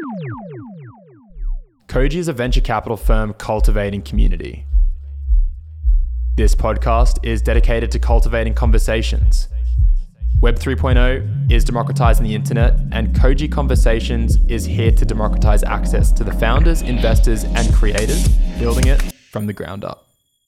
Koji is a venture capital firm cultivating community. This podcast is dedicated to cultivating conversations. Web 3.0 is democratizing the internet, and Koji Conversations is here to democratize access to the founders, investors, and creators building it from the ground up.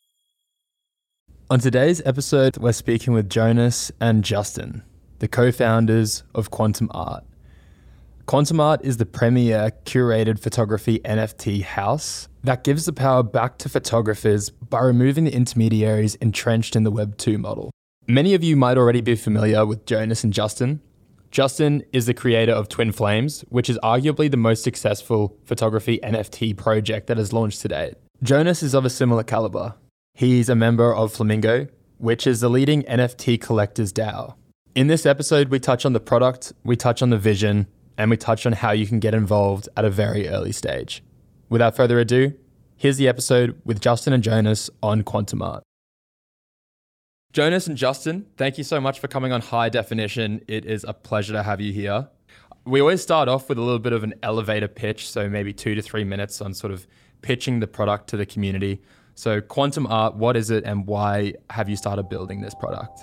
On today's episode, we're speaking with Jonas and Justin, the co-founders of Quantum Art. Quantum Art is the premier curated photography NFT house that gives the power back to photographers by removing the intermediaries entrenched in the Web 2 model. Many of you might already be familiar with Jonas and Justin. Justin is the creator of Twin Flames, which is arguably the most successful photography NFT project that has launched to date. Jonas is of a similar caliber. He's a member of Flamingo, which is the leading NFT collectors DAO. In this episode, we touch on the product, we touch on the vision, and we touch on how you can get involved at a very early stage. Without further ado, here's the episode with Justin and Jonas on Quantum Art. Jonas and Justin, thank you so much for coming on High Definition. It is a pleasure to have you here. We always start off with a little bit of an elevator pitch, so maybe 2 to 3 minutes on sort of pitching the product to the community. So Quantum Art, what is it and why have you started building this product?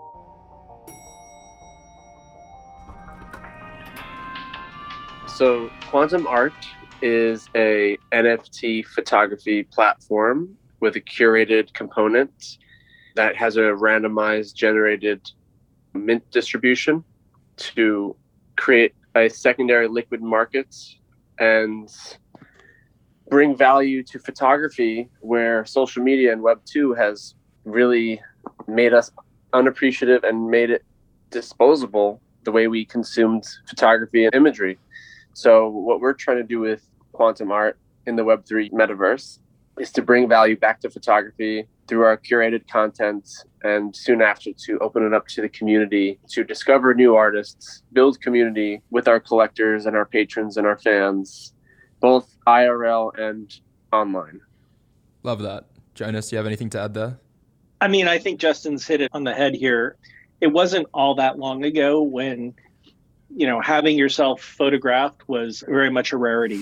So Quantum Art is a NFT photography platform with a curated component that has a randomized generated mint distribution to create a secondary liquid market and bring value to photography where social media and Web 2 has really made us unappreciative and made it disposable the way we consumed photography and imagery. So what we're trying to do with Quantum Art in the Web3 metaverse is to bring value back to photography through our curated content, and soon after to open it up to the community to discover new artists, build community with our collectors and our patrons and our fans, both IRL and online. Love that. Jonas, do you have anything to add there? I mean, I think Justin's hit it on the head here. It wasn't all that long ago when having yourself photographed was very much a rarity.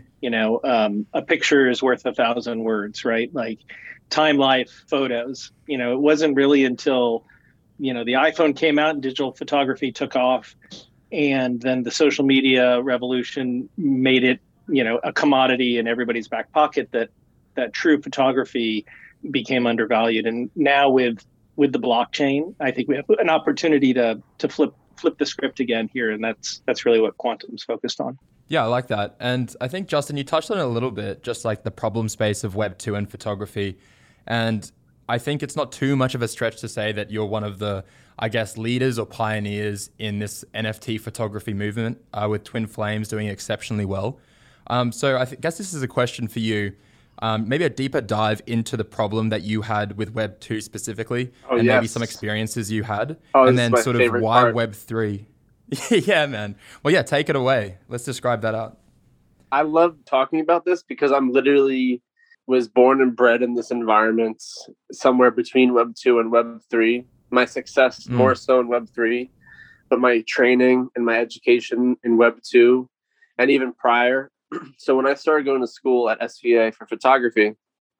A picture is worth 1,000 words, right? Like time life photos. It wasn't really until, the iPhone came out and digital photography took off. And then the social media revolution made it, a commodity in everybody's back pocket that true photography became undervalued. And now with the blockchain, I think we have an opportunity to flip the script again here, and that's really what Quantum's focused on. Yeah, I like that. And I think, Justin, you touched on it a little bit, just like the problem space of Web 2 and photography. And I think it's not too much of a stretch to say that you're one of the, leaders or pioneers in this NFT photography movement, with Twin Flames doing exceptionally well. So I guess this is a question for you. Maybe a deeper dive into the problem that you had with Web 2 specifically, maybe some experiences you had, and then sort of why part. Web 3. Yeah, man. Well, yeah, take it away. Let's describe that out. I love talking about this because I'm literally was born and bred in this environment somewhere between Web 2 and Web 3. My success more so in Web 3, but my training and my education in Web 2 and even prior. So when I started going to school at SVA for photography,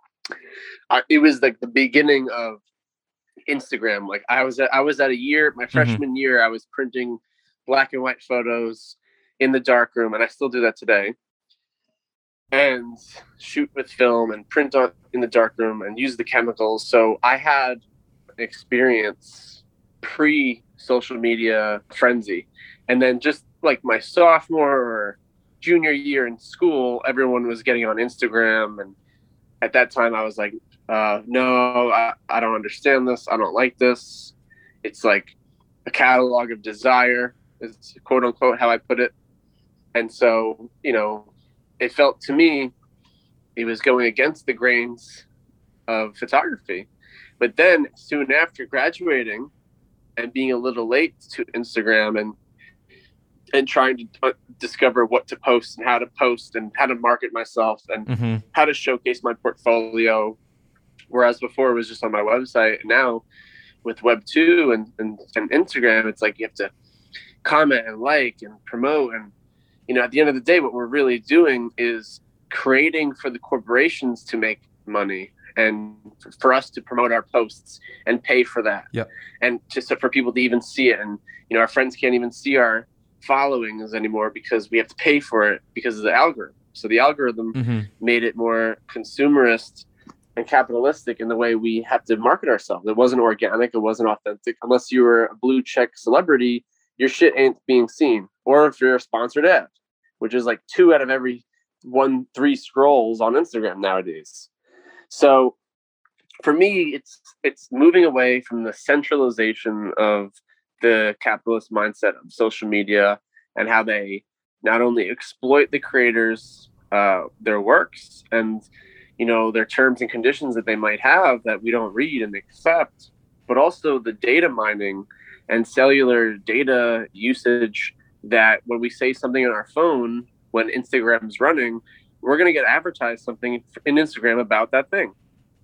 it was like the beginning of Instagram. Like I was at a year, my freshman year, I was printing black and white photos in the darkroom, and I still do that today. And shoot with film and print on in the darkroom and use the chemicals. So I had an experience pre-social media frenzy, and then just like my sophomore or junior year in school, everyone was getting on Instagram. And at that time I was like, no, I don't understand this. I don't like this. It's like a catalog of desire is quote unquote how I put it. And so, it felt to me, it was going against the grains of photography. But then soon after graduating and being a little late to Instagram and trying to discover what to post and how to market myself and how to showcase my portfolio. Whereas before it was just on my website. Now with Web 2 and Instagram, it's like you have to comment and like and promote and, at the end of the day, what we're really doing is creating for the corporations to make money and for us to promote our posts and pay for that. Yep. And just for people to even see it. And, our friends can't even see our followings anymore because we have to pay for it because of the algorithm. So the algorithm made it more consumerist and capitalistic in the way we have to market ourselves. It wasn't organic. It wasn't authentic. Unless you were a blue check celebrity, your shit ain't being seen. Or if you're a sponsored ad, which is like 2 out of every 3 scrolls on Instagram nowadays. So for me, it's moving away from the centralization of the capitalist mindset of social media and how they not only exploit the creators, their works and, their terms and conditions that they might have that we don't read and accept, but also the data mining and cellular data usage that when we say something on our phone, when Instagram's running, we're going to get advertised something in Instagram about that thing.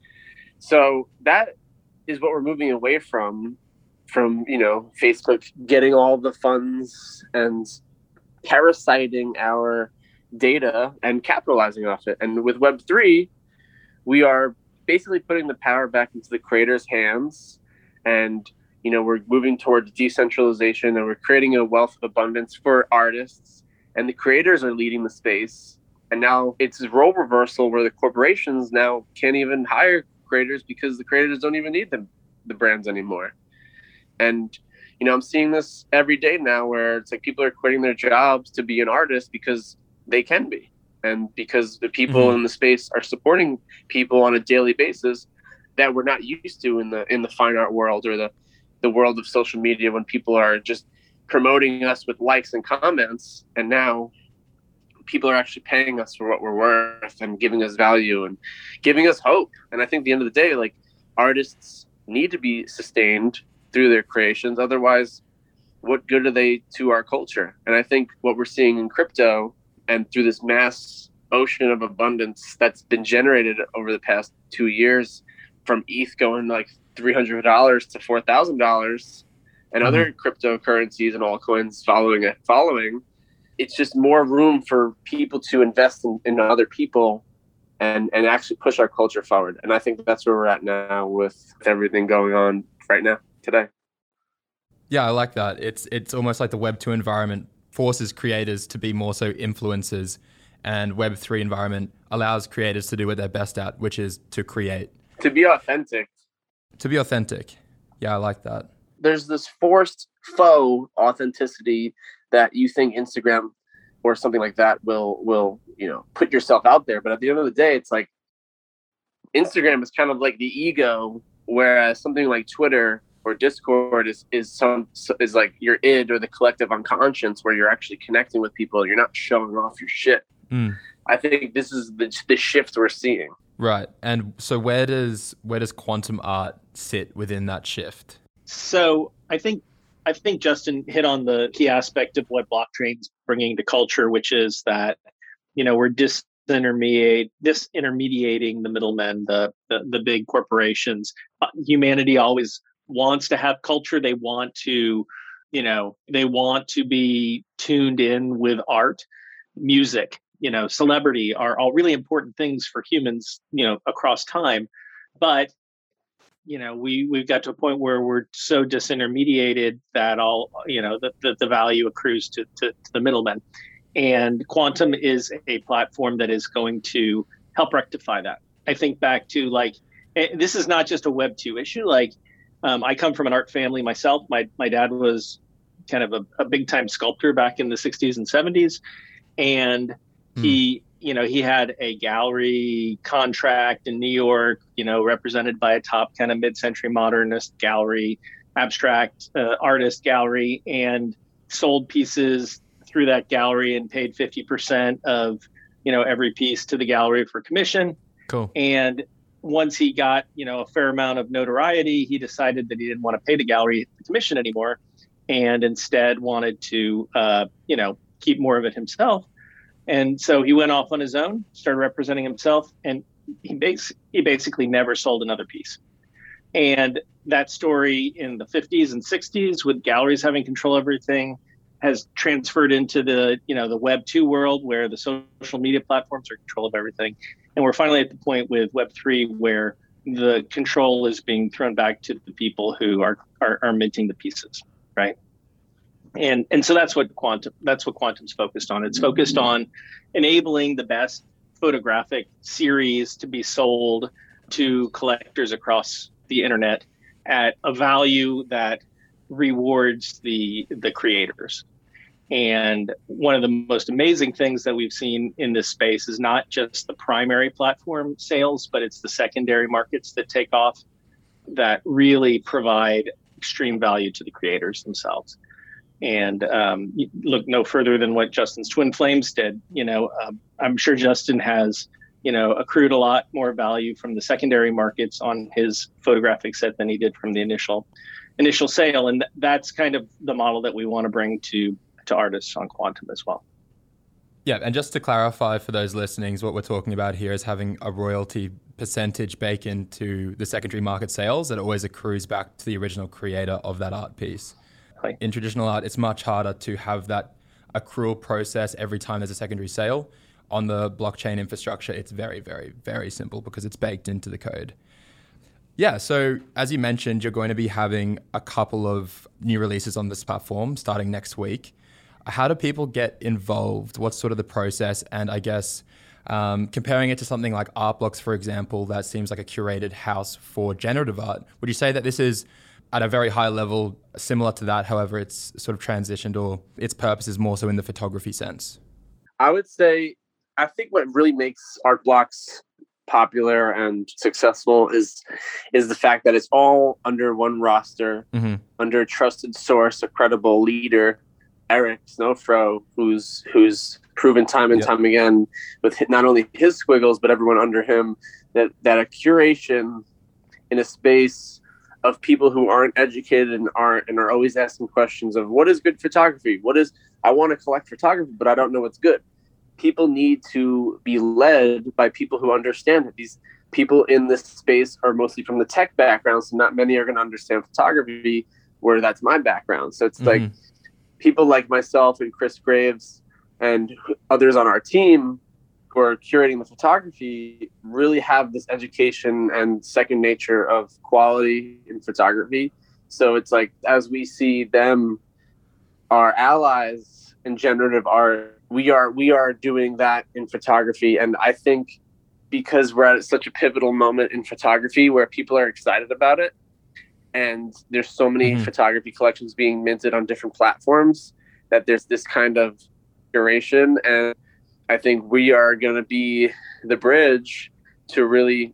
So that is what we're moving away from Facebook getting all the funds and parasiting our data and capitalizing off it. And with Web3, we are basically putting the power back into the creators' hands. And, we're moving towards decentralization and we're creating a wealth of abundance for artists. And the creators are leading the space. And now it's a role reversal where the corporations now can't even hire creators because the creators don't even need the brands anymore. And, I'm seeing this every day now where it's like people are quitting their jobs to be an artist because they can be. And because the people in the space are supporting people on a daily basis that we're not used to in the fine art world or the world of social media when people are just promoting us with likes and comments. And now people are actually paying us for what we're worth and giving us value and giving us hope. And I think at the end of the day, like, artists need to be sustained through their creations. Otherwise, what good are they to our culture? And I think what we're seeing in crypto and through this mass ocean of abundance that's been generated over the past 2 years from ETH going like $300 to $4,000 and other cryptocurrencies and altcoins following, it's just more room for people to invest in other people and actually push our culture forward. And I think that's where we're at now with everything going on right now, today. Yeah, I like that. It's almost like the Web2 environment forces creators to be more so influencers, and Web3 environment allows creators to do what they're best at, which is to create. To be authentic. Yeah, I like that. There's this forced faux authenticity that you think Instagram or something like that will put yourself out there. But at the end of the day, it's like Instagram is kind of like the ego, whereas something like Twitter or Discord is like your id or the collective unconscious, where you're actually connecting with people. You're not showing off your shit. I think this is the shift we're seeing. Right. And so where does quantum art sit within that shift? So I think Justin hit on the key aspect of what blockchain's bringing to culture, which is that, we're disintermediating the middlemen, the big corporations. Humanity always wants to have culture. They want to be tuned in with art, music, celebrity are all really important things for humans, across time. But, we've got to a point where we're so disintermediated that all, the value accrues to the middlemen. And quantum is a platform that is going to help rectify that. I think back to this is not just a Web2 issue. I come from an art family myself. My dad was kind of a big time sculptor back in the 60s and 70s. And he had a gallery contract in New York, represented by a top kind of mid-century modernist gallery, abstract artist gallery, and sold pieces through that gallery and paid 50% of, every piece to the gallery for commission. Cool. And once he got, a fair amount of notoriety, he decided that he didn't want to pay the gallery the commission anymore, and instead wanted to, keep more of it himself. And so he went off on his own, started representing himself, and he basically never sold another piece. And that story in the 50s and 60s, with galleries having control of everything, has transferred into the the Web 2 world where the social media platforms are in control of everything, and we're finally at the point with Web 3 where the control is being thrown back to the people who are minting the pieces, right? And so that's what Quantum's focused on. It's focused on enabling the best photographic series to be sold to collectors across the internet at a value that rewards the creators. And one of the most amazing things that we've seen in this space is not just the primary platform sales, but it's the secondary markets that take off that really provide extreme value to the creators themselves. And look no further than what Justin's Twin Flames did. I'm sure Justin has accrued a lot more value from the secondary markets on his photographic set than he did from the initial sale, and that's kind of the model that we want to bring to artists on Quantum as well. Yeah, and just to clarify for those listening, what we're talking about here is having a royalty percentage baked into the secondary market sales that always accrues back to the original creator of that art piece. Right. In traditional art, it's much harder to have that accrual process every time there's a secondary sale. On the blockchain infrastructure, it's very, very, very simple because it's baked into the code. Yeah, so as you mentioned, you're going to be having a couple of new releases on this platform starting next week. How do people get involved? What's sort of the process? And I guess comparing it to something like Artblocks, for example, that seems like a curated house for generative art. Would you say that this is at a very high level similar to that, however it's sort of transitioned, or its purpose is more so in the photography sense? I would say, I think what really makes Artblocks popular and successful is the fact that it's all under one roster, under a trusted source, a credible leader, Eric Snowfro, who's proven time and time again with not only his squiggles but everyone under him that a curation in a space of people who aren't educated in art and are always asking questions of what is good photography, I want to collect photography but I don't know what's good. People need to be led by people who understand it. These people in this space are mostly from the tech background, so not many are going to understand photography, where that's my background. So it's like people like myself and Chris Graves and others on our team who are curating the photography really have this education and second nature of quality in photography. So it's like, as we see them, our allies in generative art, we are doing that in photography. And I think because we're at such a pivotal moment in photography where people are excited about it, and there's so many photography collections being minted on different platforms, that there's this kind of curation. And I think we are going to be the bridge to really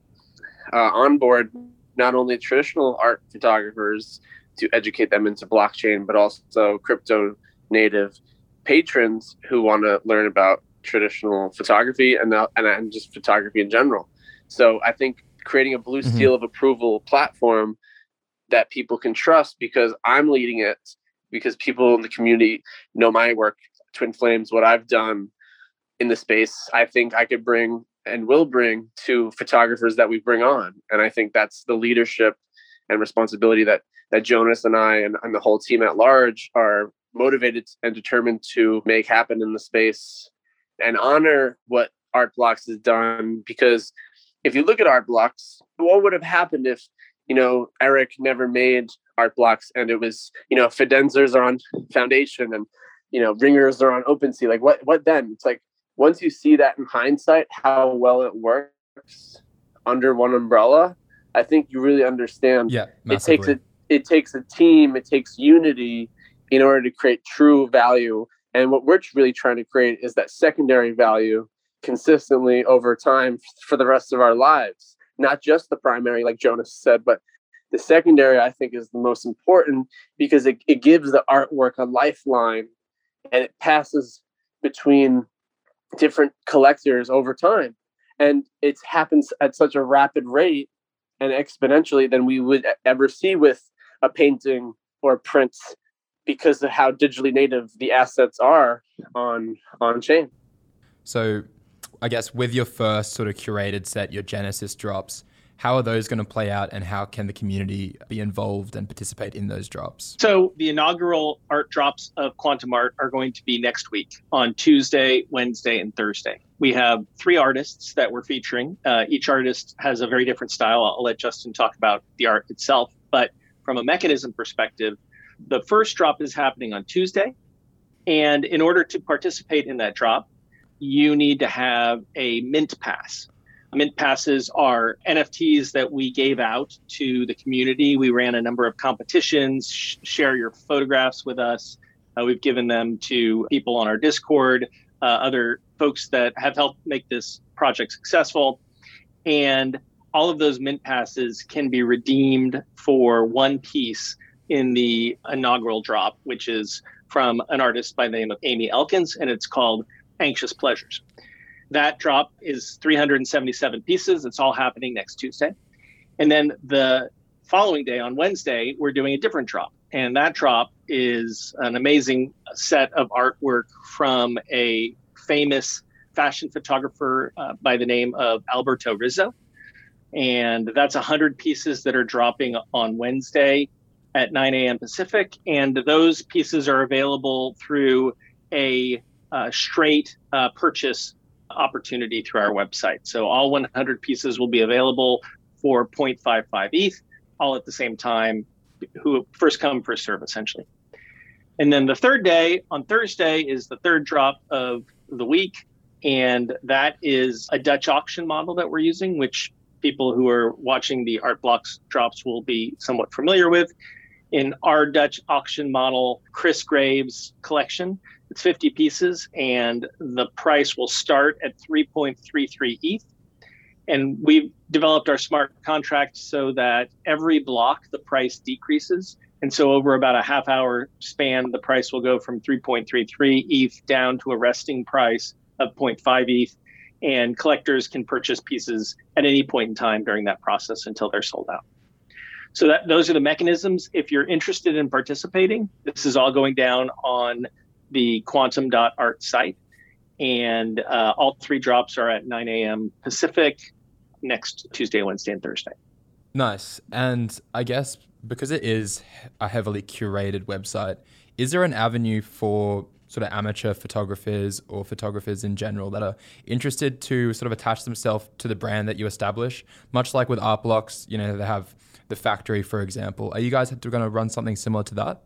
onboard not only traditional art photographers to educate them into blockchain, but also crypto native patrons who want to learn about traditional photography and just photography in general. So I think creating a blue seal of approval platform that people can trust, because I'm leading it, because people in the community know my work, Twin Flames, what I've done in the space, I think I could bring and will bring to photographers that we bring on. And I think that's the leadership and responsibility that Jonas and I and the whole team at large are motivated and determined to make happen in the space and honor what Artblocks has done. Because if you look at Artblocks, what would have happened if, Eric never made Artblocks and it was, Fidenzers are on Foundation and, Ringers are on OpenSea? Like what then? It's like, once you see that in hindsight, how well it works under one umbrella, I think you really understand. Yeah, massively. It takes a team, it takes unity in order to create true value. And what we're really trying to create is that secondary value consistently over time for the rest of our lives. Not just the primary, like Jonas said, but the secondary, I think, is the most important, because it gives the artwork a lifeline and it passes between different collectors over time. And it happens at such a rapid rate and exponentially than we would ever see with a painting or a print, because of how digitally native the assets are on chain. So I guess with your first sort of curated set, your Genesis drops, How are those going to play out, and how can the community be involved and participate in those drops? So the inaugural art drops of Quantum Art are going to be next week on Tuesday, Wednesday, and Thursday. We have 3 artists that we're featuring. Each artist has a very different style. I'll let Justin talk about the art itself. But from a mechanism perspective, the first drop is happening on Tuesday. And in order to participate in that drop, you need to have a Mint Pass. Mint passes are NFTs that we gave out to the community. We ran a number of competitions, share your photographs with us. We've given them to people on our Discord, other folks that have helped make this project successful. And all of those Mint passes can be redeemed for one piece in the inaugural drop, which is from an artist by the name of Amy Elkins, and it's called Anxious Pleasures. That drop is 377 pieces. It's all happening next Tuesday. And then the following day, on Wednesday, we're doing a different drop. And that drop is an amazing set of artwork from a famous fashion photographer by the name of Alberto Rizzo. And that's 100 pieces that are dropping on Wednesday at 9 a.m. Pacific. And those pieces are available through a straight purchase opportunity through our website. So all 100 pieces will be available for 0.55 ETH, all at the same time, who first come, first serve, essentially. And then the third day, on Thursday, is the third drop of the week. And that is a Dutch auction model that we're using, which people who are watching the Art Blocks drops will be somewhat familiar with. In our Dutch auction model, Chris Graves collection, it's 50 pieces, and the price will start at 3.33 ETH. And we've developed our smart contract so that every block, the price decreases. And so over about a half-hour span, the price will go from 3.33 ETH down to a resting price of 0.5 ETH. And collectors can purchase pieces at any point in time during that process until they're sold out. So those are the mechanisms. If you're interested in participating, this is all going down on the quantum.art site. And all 3 drops are at 9 a.m. Pacific next Tuesday, Wednesday, and Thursday. Nice. And I guess because it is a heavily curated website, is there an avenue for sort of amateur photographers or photographers in general that are interested to sort of attach themselves to the brand that you establish? Much like with Art Blocks, they have the factory, for example. Are you guys going to run something similar to that?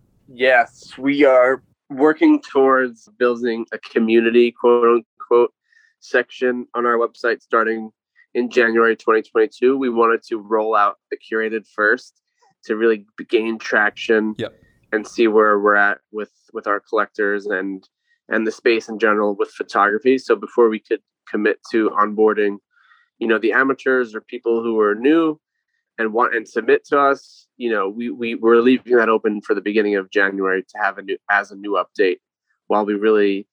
Yes, we are working towards building a community, quote unquote, section on our website starting in January 2022. We wanted to roll out the curated first to really gain traction. Yep. And see where we're at with our collectors and the space in general with photography. So before we could commit to onboarding, the amateurs or people who are new and want and submit to us, we're leaving that open for the beginning of January to have a new update while we really,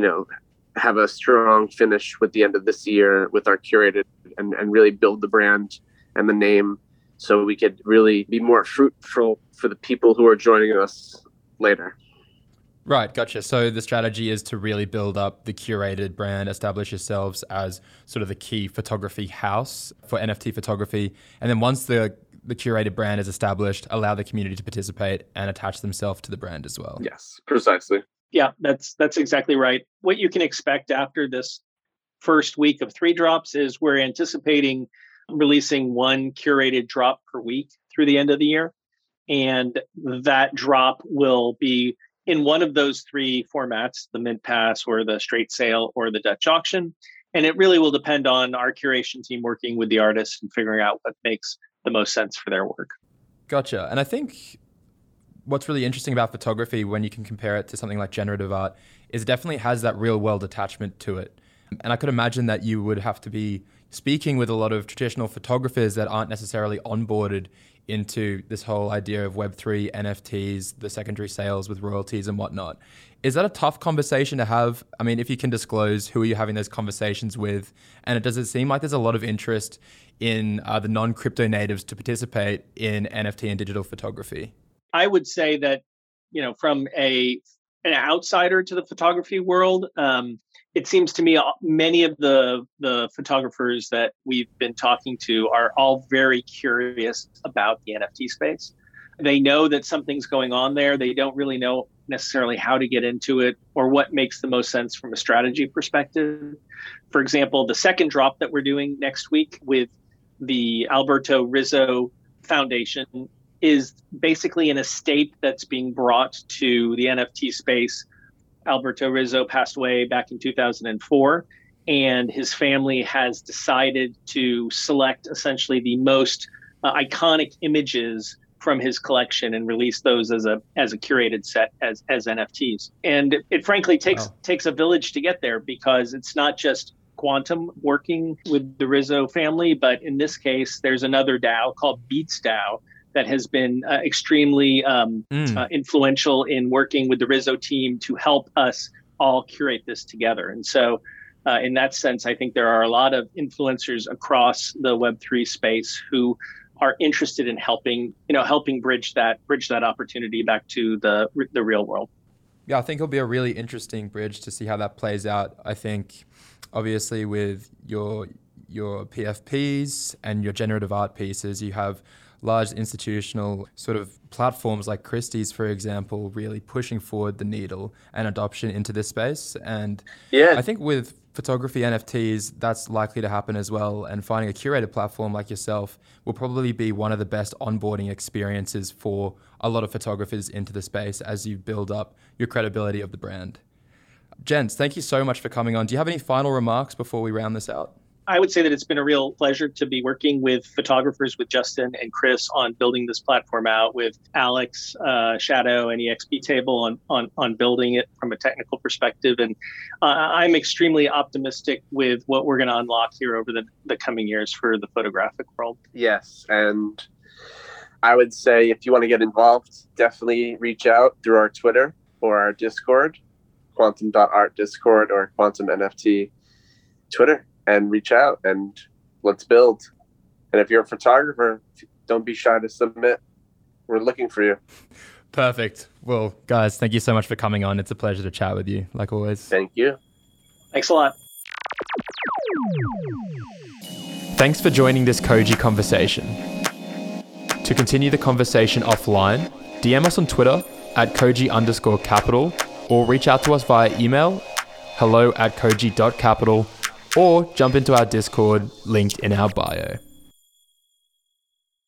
have a strong finish with the end of this year with our curated and really build the brand and the name, so we could really be more fruitful for the people who are joining us later. Right, gotcha. So the strategy is to really build up the curated brand, establish yourselves as sort of the key photography house for NFT photography. And then once the curated brand is established, allow the community to participate and attach themselves to the brand as well. Yes, precisely. Yeah, that's exactly right. What you can expect after this first week of 3 drops is we're anticipating releasing 1 curated drop per week through the end of the year. And that drop will be in one of those 3 formats, the Mint Pass or the straight sale or the Dutch auction. And it really will depend on our curation team working with the artists and figuring out what makes the most sense for their work. Gotcha. And I think what's really interesting about photography when you can compare it to something like generative art is it definitely has that real world attachment to it. And I could imagine that you would have to be speaking with a lot of traditional photographers that aren't necessarily onboarded into this whole idea of Web3, NFTs, the secondary sales with royalties and whatnot. Is that a tough conversation to have? I mean, if you can disclose, who are you having those conversations with? And does it seem like there's a lot of interest in the non-crypto natives to participate in NFT and digital photography? I would say that, from a an outsider to the photography world, it seems to me many of the photographers that we've been talking to are all very curious about the NFT space. They know that something's going on there. They don't really know necessarily how to get into it or what makes the most sense from a strategy perspective. For example, the second drop that we're doing next week with the Alberto Rizzo Foundation is basically an estate that's being brought to the NFT space. Alberto Rizzo passed away back in 2004, and his family has decided to select essentially the most iconic images from his collection and release those as a curated set as NFTs. And it frankly takes a village to get there, because it's not just Quantum working with the Rizzo family, but in this case, there's another DAO called Beats DAO that has been extremely influential in working with the Rizzo team to help us all curate this together. And so in that sense, I think there are a lot of influencers across the Web3 space who are interested in helping bridge that opportunity back to the real world. Yeah, I think it'll be a really interesting bridge to see how that plays out. I think obviously with your PFPs and your generative art pieces, you have large institutional sort of platforms like Christie's, for example, really pushing forward the needle and adoption into this space. And I think with photography NFTs, that's likely to happen as well. And finding a curated platform like yourself will probably be one of the best onboarding experiences for a lot of photographers into the space as you build up your credibility of the brand. Gents, thank you so much for coming on. Do you have any final remarks before we round this out? I would say that it's been a real pleasure to be working with photographers, with Justin and Chris, on building this platform out, with Alex, Shadow, and EXP Table on building it from a technical perspective. And I'm extremely optimistic with what we're going to unlock here over the coming years for the photographic world. Yes, and I would say if you want to get involved, definitely reach out through our Twitter or our Discord, quantum.art Discord or Quantum NFT Twitter. And reach out and let's build. And if you're a photographer, don't be shy to submit. We're looking for you. Perfect. Well, guys, thank you so much for coming on. It's a pleasure to chat with you, like always. Thank you. Thanks a lot. Thanks for joining this Koji conversation. To continue the conversation offline, DM us on Twitter at Koji_capital or reach out to us via email, hello@koji.capital, or jump into our Discord linked in our bio.